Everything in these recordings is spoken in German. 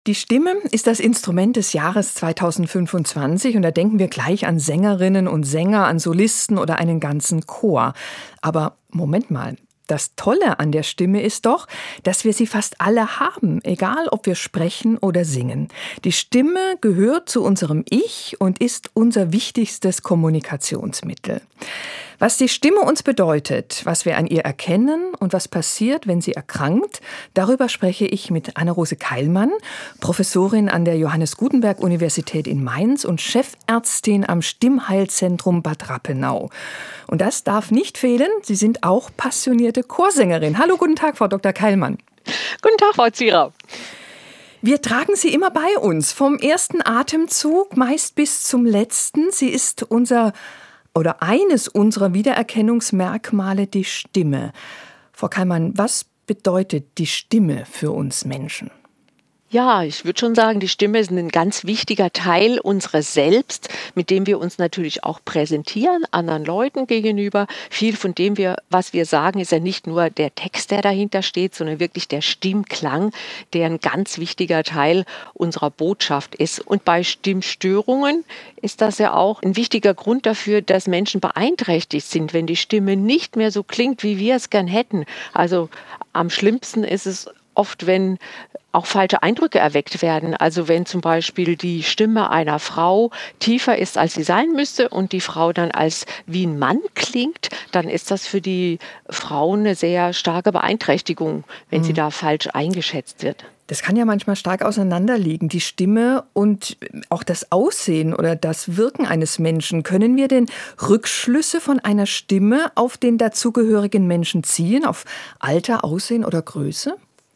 Die Stimme ist das Instrument des Jahres 2025 und da denken wir gleich an Sängerinnen und Sänger, an Solisten oder einen ganzen Chor. Aber Moment mal, das Tolle an der Stimme ist doch, dass wir sie fast alle haben, egal ob wir sprechen oder singen. Die Stimme gehört zu unserem Ich und ist unser wichtigstes Kommunikationsmittel. Was die Stimme uns bedeutet, was wir an ihr erkennen und was passiert, wenn sie erkrankt, darüber spreche ich mit Anne-Rose Keilmann, Professorin an der Johannes Gutenberg Universität in Mainz und Chefärztin am Stimmheilzentrum Bad Rappenau. Und das darf nicht fehlen, Sie sind auch passionierte Chorsängerin. Hallo, guten Tag, Frau Dr. Keilmann. Guten Tag, Frau Zierer. Wir tragen sie immer bei uns, vom ersten Atemzug meist bis zum letzten. Sie ist eines unserer Wiedererkennungsmerkmale, die Stimme. Frau Keilmann, was bedeutet die Stimme für uns Menschen? Ja, ich würde schon sagen, die Stimme ist ein ganz wichtiger Teil unseres Selbst, mit dem wir uns natürlich auch präsentieren, anderen Leuten gegenüber. Viel von dem, was wir sagen, ist ja nicht nur der Text, der dahinter steht, sondern wirklich der Stimmklang, der ein ganz wichtiger Teil unserer Botschaft ist. Und bei Stimmstörungen ist das ja auch ein wichtiger Grund dafür, dass Menschen beeinträchtigt sind, wenn die Stimme nicht mehr so klingt, wie wir es gern hätten. Also am schlimmsten ist es oft, wenn auch falsche Eindrücke erweckt werden. Also wenn zum Beispiel die Stimme einer Frau tiefer ist, als sie sein müsste und die Frau dann als wie ein Mann klingt, dann ist das für die Frau eine sehr starke Beeinträchtigung, wenn sie da falsch eingeschätzt wird. Das kann ja manchmal stark auseinanderliegen, die Stimme und auch das Aussehen oder das Wirken eines Menschen. Können wir denn Rückschlüsse von einer Stimme auf den dazugehörigen Menschen ziehen, auf Alter, Aussehen oder Größe?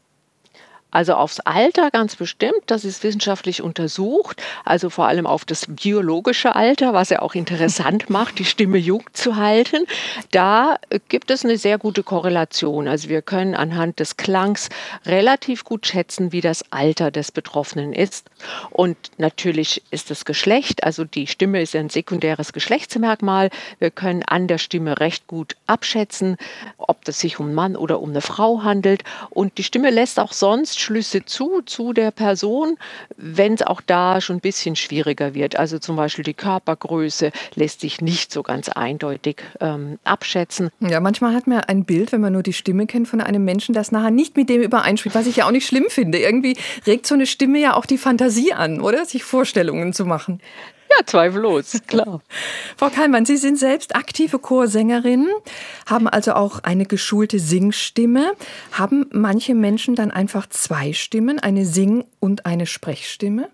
Also aufs Alter ganz bestimmt, das ist wissenschaftlich untersucht, also vor allem auf das biologische Alter, was ja auch interessant macht, die Stimme jung zu halten. Da gibt es eine sehr gute Korrelation. Also wir können anhand des Klangs relativ gut schätzen, wie das Alter des Betroffenen ist. Und natürlich ist das Geschlecht, also die Stimme ist ja ein sekundäres Geschlechtsmerkmal. Wir können an der Stimme recht gut abschätzen, ob es sich um einen Mann oder um eine Frau handelt. Und die Stimme lässt auch sonst Schlüsse zu der Person, wenn es auch da schon ein bisschen schwieriger wird. Also zum Beispiel die Körpergröße lässt sich nicht so ganz eindeutig abschätzen. Ja, manchmal hat man ein Bild, wenn man nur die Stimme kennt von einem Menschen, das nachher nicht mit dem übereinspricht, was ich ja auch nicht schlimm finde. Irgendwie regt so eine Stimme ja auch die Fantasie an, oder? Sich Vorstellungen zu machen. Ja, zweifellos, klar. Frau Keilmann, Sie sind selbst aktive Chorsängerin, haben also auch eine geschulte Singstimme. Haben manche Menschen dann einfach zwei Stimmen, eine Sing- und eine Sprechstimme?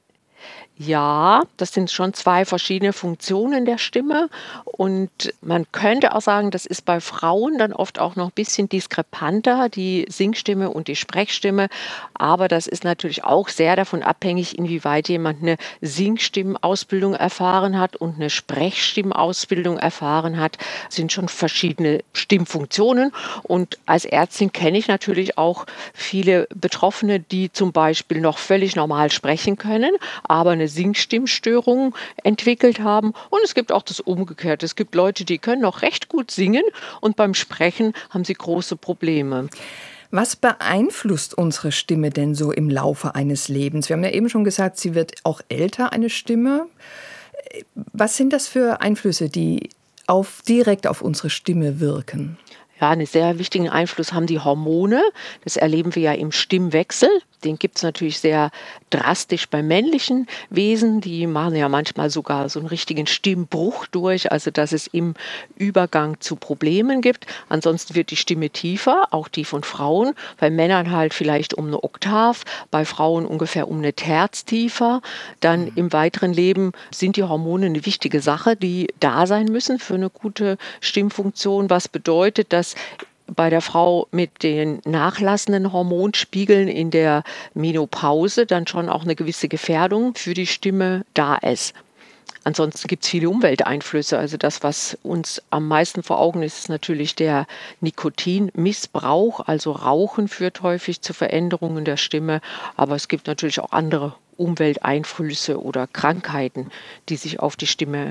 Ja, das sind schon zwei verschiedene Funktionen der Stimme und man könnte auch sagen, das ist bei Frauen dann oft auch noch ein bisschen diskrepanter, die Singstimme und die Sprechstimme, aber das ist natürlich auch sehr davon abhängig, inwieweit jemand eine Singstimmenausbildung erfahren hat und eine Sprechstimmenausbildung erfahren hat. Das sind schon verschiedene Stimmfunktionen und als Ärztin kenne ich natürlich auch viele Betroffene, die zum Beispiel noch völlig normal sprechen können, aber eine Singstimmstörung entwickelt haben. Und es gibt auch das Umgekehrte. Es gibt Leute, die können noch recht gut singen und beim Sprechen haben sie große Probleme. Was beeinflusst unsere Stimme denn so im Laufe eines Lebens? Wir haben ja eben schon gesagt, sie wird auch älter, eine Stimme. Was sind das für Einflüsse, die direkt auf unsere Stimme wirken? Ja, einen sehr wichtigen Einfluss haben die Hormone. Das erleben wir ja im Stimmwechsel. Den gibt es natürlich sehr drastisch bei männlichen Wesen. Die machen ja manchmal sogar so einen richtigen Stimmbruch durch, also dass es im Übergang zu Problemen gibt. Ansonsten wird die Stimme tiefer, auch die von Frauen. Bei Männern halt vielleicht um eine Oktav, bei Frauen ungefähr um eine Terz tiefer. Dann im weiteren Leben sind die Hormone eine wichtige Sache, die da sein müssen für eine gute Stimmfunktion. Was bedeutet, dass bei der Frau mit den nachlassenden Hormonspiegeln in der Menopause dann schon auch eine gewisse Gefährdung für die Stimme da ist. Ansonsten gibt es viele Umwelteinflüsse. Also das, was uns am meisten vor Augen ist, ist natürlich der Nikotinmissbrauch. Also Rauchen führt häufig zu Veränderungen der Stimme. Aber es gibt natürlich auch andere Umwelteinflüsse oder Krankheiten, die sich auf die Stimme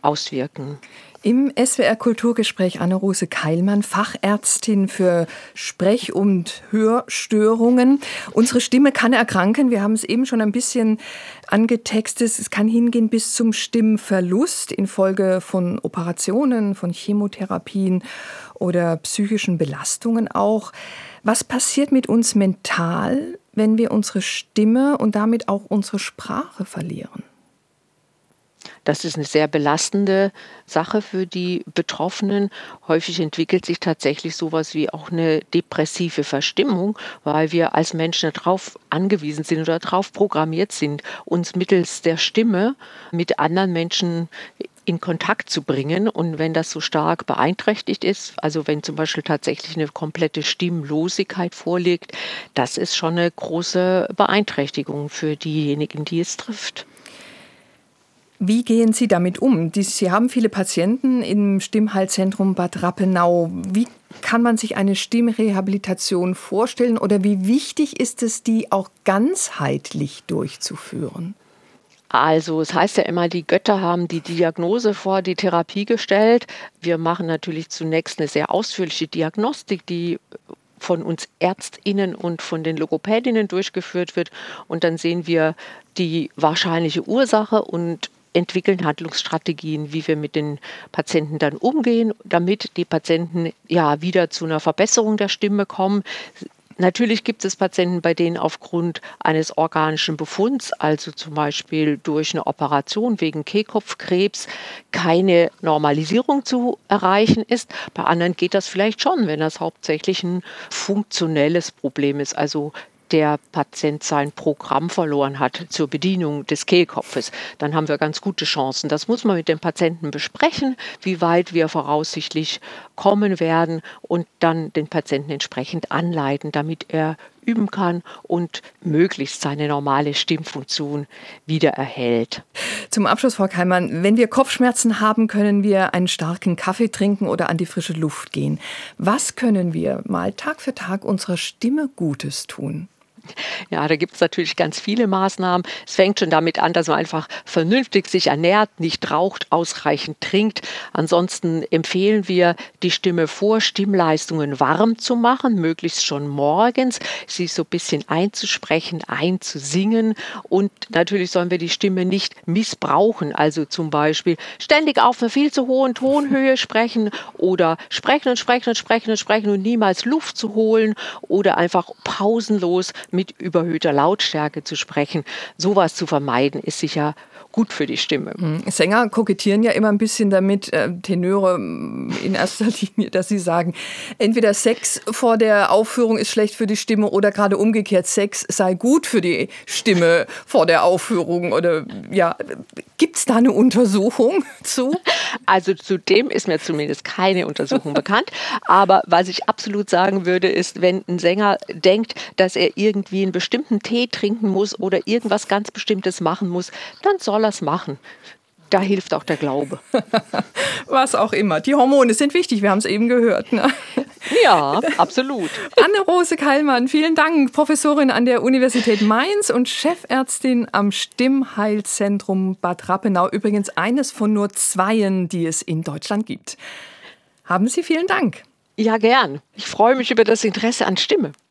auswirken. Im SWR Kulturgespräch Anne-Rose Keilmann, Fachärztin für Sprech- und Hörstörungen. Unsere Stimme kann erkranken. Wir haben es eben schon ein bisschen angetextet. Es kann hingehen bis zum Stimmverlust infolge von Operationen, von Chemotherapien oder psychischen Belastungen auch. Was passiert mit uns mental, wenn wir unsere Stimme und damit auch unsere Sprache verlieren? Das ist eine sehr belastende Sache für die Betroffenen. Häufig entwickelt sich tatsächlich sowas wie auch eine depressive Verstimmung, weil wir als Menschen darauf angewiesen sind oder darauf programmiert sind, uns mittels der Stimme mit anderen Menschen in Kontakt zu bringen. Und wenn das so stark beeinträchtigt ist, also wenn zum Beispiel tatsächlich eine komplette Stimmlosigkeit vorliegt, das ist schon eine große Beeinträchtigung für diejenigen, die es trifft. Wie gehen Sie damit um? Sie haben viele Patienten im Stimmheilzentrum Bad Rappenau. Wie kann man sich eine Stimmrehabilitation vorstellen oder wie wichtig ist es, die auch ganzheitlich durchzuführen? Also, es heißt ja immer, die Götter haben die Diagnose vor die Therapie gestellt. Wir machen natürlich zunächst eine sehr ausführliche Diagnostik, die von uns ÄrztInnen und von den Logopädinnen durchgeführt wird. Und dann sehen wir die wahrscheinliche Ursache und entwickeln Handlungsstrategien, wie wir mit den Patienten dann umgehen, damit die Patienten ja wieder zu einer Verbesserung der Stimme kommen. Natürlich gibt es Patienten, bei denen aufgrund eines organischen Befunds, also zum Beispiel durch eine Operation wegen Kehlkopfkrebs, keine Normalisierung zu erreichen ist. Bei anderen geht das vielleicht schon, wenn das hauptsächlich ein funktionelles Problem ist, also der Patient sein Programm verloren hat zur Bedienung des Kehlkopfes, dann haben wir ganz gute Chancen. Das muss man mit dem Patienten besprechen, wie weit wir voraussichtlich kommen werden und dann den Patienten entsprechend anleiten, damit er üben kann und möglichst seine normale Stimmfunktion wiedererhält. Zum Abschluss, Frau Keilmann, wenn wir Kopfschmerzen haben, können wir einen starken Kaffee trinken oder an die frische Luft gehen. Was können wir mal Tag für Tag unserer Stimme Gutes tun? Ja, da gibt es natürlich ganz viele Maßnahmen. Es fängt schon damit an, dass man einfach vernünftig sich ernährt, nicht raucht, ausreichend trinkt. Ansonsten empfehlen wir, die Stimme vor Stimmleistungen warm zu machen, möglichst schon morgens, sie so ein bisschen einzusprechen, einzusingen. Und natürlich sollen wir die Stimme nicht missbrauchen, also zum Beispiel ständig auf einer viel zu hohen Tonhöhe sprechen oder sprechen und sprechen und sprechen und sprechen und niemals Luft zu holen oder einfach pausenlos mit überhöhter Lautstärke zu sprechen. Sowas zu vermeiden, ist sicher gut für die Stimme. Sänger kokettieren ja immer ein bisschen damit, Tenöre in erster Linie, dass sie sagen, entweder Sex vor der Aufführung ist schlecht für die Stimme oder gerade umgekehrt, Sex sei gut für die Stimme vor der Aufführung. Oder ja, gibt es da eine Untersuchung zu? Also zu dem ist mir zumindest keine Untersuchung bekannt. Aber was ich absolut sagen würde, ist, wenn ein Sänger denkt, dass er irgendwie einen bestimmten Tee trinken muss oder irgendwas ganz Bestimmtes machen muss, dann soll er es machen. Da hilft auch der Glaube. Was auch immer. Die Hormone sind wichtig, wir haben es eben gehört. Ne? Ja, absolut. Anne-Rose Keilmann, vielen Dank. Professorin an der Universität Mainz und Chefärztin am Stimmheilzentrum Bad Rappenau. Übrigens eines von nur 2, die es in Deutschland gibt. Haben Sie vielen Dank. Ja, gern. Ich freue mich über das Interesse an Stimme.